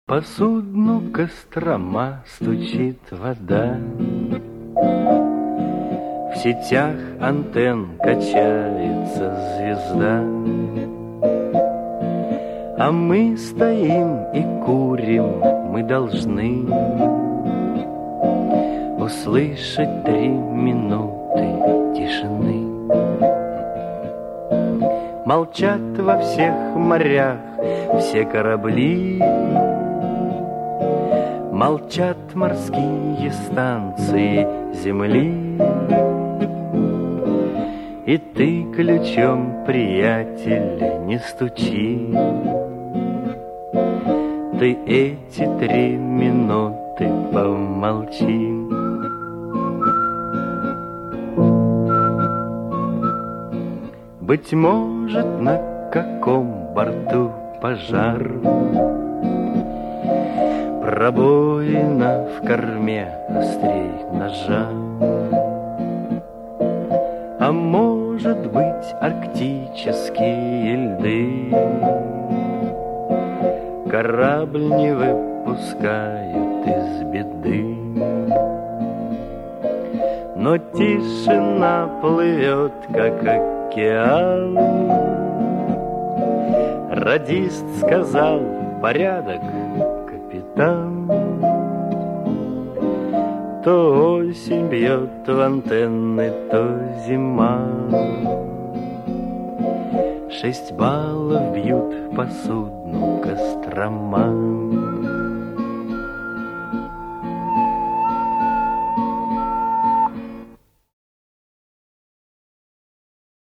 По судну Кострома стучит вода, в сетях антенн качается звезда, а мы стоим и курим, мы должны услышать 3 минуты тишины. Молчат во всех морях все корабли, молчат морские станции земли. И ты ключом, приятель, не стучи, ты эти 3 минуты помолчи. Быть может, на каком борту пожар, пробоина в корме острей ножа, а может быть, арктические льды корабль не выпускают из беды. Но тишина плывет, как океан. Радист сказал: порядок, капитан. То осень бьет в антенны, то зима. 6 баллов бьют по судну Кострома.